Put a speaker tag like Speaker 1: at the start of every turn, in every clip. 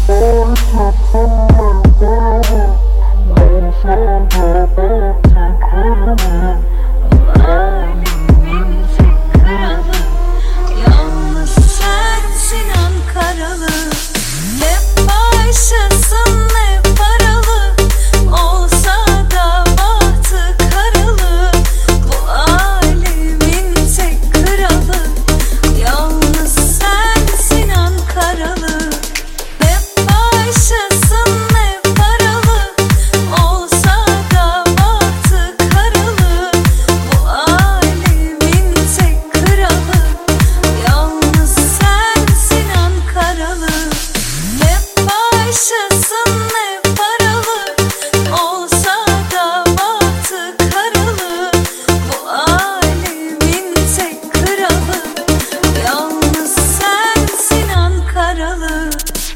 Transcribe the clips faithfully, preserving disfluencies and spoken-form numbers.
Speaker 1: Yalnız sensin Ankaralı. Ne başkasın ne paralı, olsa da bahtı karalı. Bu alemin tek kralı, yalnız sensin Ankaralı. Ne başkasın ne paralı, olsa da bahtı karalı. Bu alemin tek kralı, yalnız sensin Ankaralı. Ne başkasın ne paralı, olsa da bahtı karalı. Bu alemin tek kralı, yalnız sensin Ankaralı.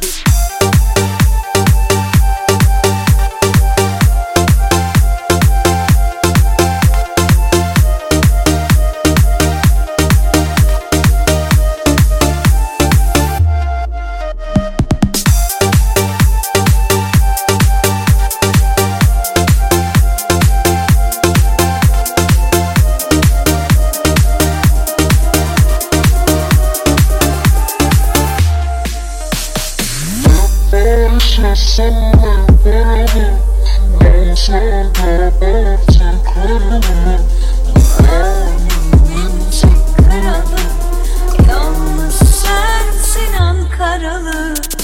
Speaker 2: Başkasın ne paralı, olsa da bahtı karalı.
Speaker 1: Alemin tek kralı, yalnız sensin Ankaralı.